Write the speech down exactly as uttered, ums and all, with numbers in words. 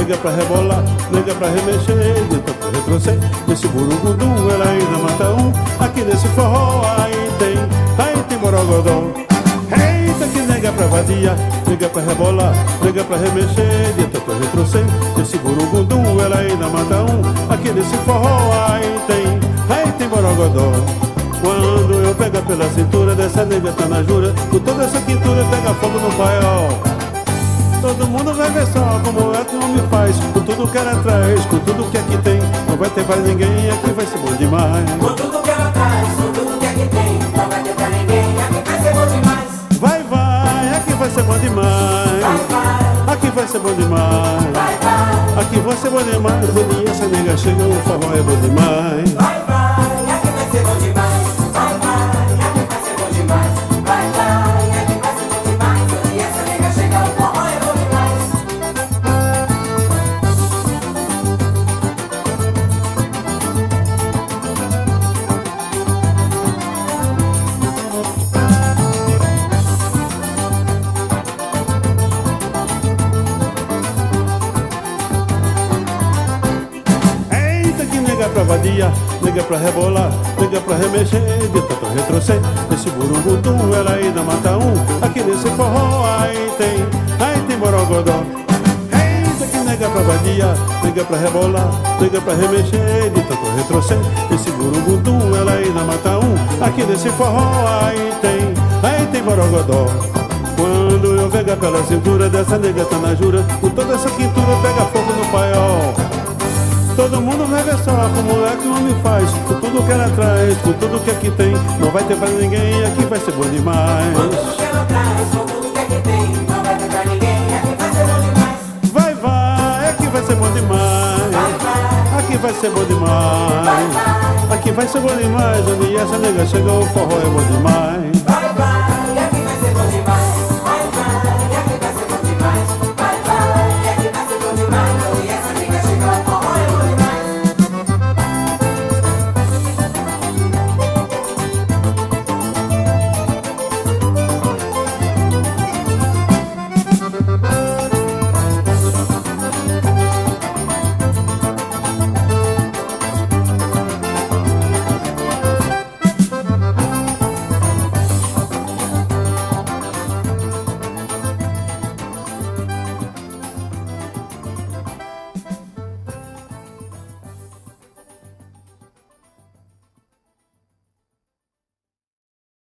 nega pra rebolar, nega pra remexer, de tanto retrocer. Nesse burugudum ela ainda mata um. Aqui nesse forró aí tem, aí tem borogodó. Eita que nega pra vadia, nega pra rebolar, nega pra remexer, de tanto retrocer. Nesse burugudum ela ainda mata um. Aqui nesse forró aí tem, aí tem borogodó. Quando eu pego pela cintura dessa nega tá na jura, com toda essa quintura pega fogo no paiol. Todo mundo vai ver só como é que o homem faz, com tudo que ela traz, com tudo que aqui tem. Não vai ter pra ninguém, aqui vai ser bom demais. Com tudo que ela traz, com tudo que aqui tem. Não vai ter pra ninguém, aqui vai ser bom demais. Vai, vai, aqui vai ser bom demais. Vai, vai, aqui vai ser bom demais. vai, vai, aqui vai ser bom demais. Quando essa nega chega, o forró é bom demais. vai, vai, aqui vai ser bom demais. Vai, vai, aqui vai ser bom demais. Vai, vai, aqui vai ser bom demais. Quando essa nega chega, o forró é bom demais. Eita que nega pra vadia, nega pra rebolar, nega pra remexer, de tanto retrocer. Nesse burungudum ela ainda mata um. Aqui nesse forró aí tem, aí tem borogodó. Eita que nega pra vadia, nega pra rebolar, nega pra remexer, de tanto retrocer. Nesse burungudum ela ainda mata um. Aqui nesse forró aí tem, aí tem borogodó. Quando eu pego pela cintura dessa nega tá na jura, com toda essa quintura pega fogo no paiol. Todo mundo vai ver só como é que o homem faz, com tudo que ela traz, com tudo que aqui tem. Não vai ter pra ninguém, aqui vai ser bom demais. Com tudo que ela traz, com tudo que aqui tem. Não vai ter pra ninguém, aqui vai ser bom demais. Vai, vai, aqui vai ser bom demais. Vai, vai, Aqui vai ser bom vai, demais. vai, Aqui vai ser bom demais. Onde essa nega chega, o forró é bom demais. vai.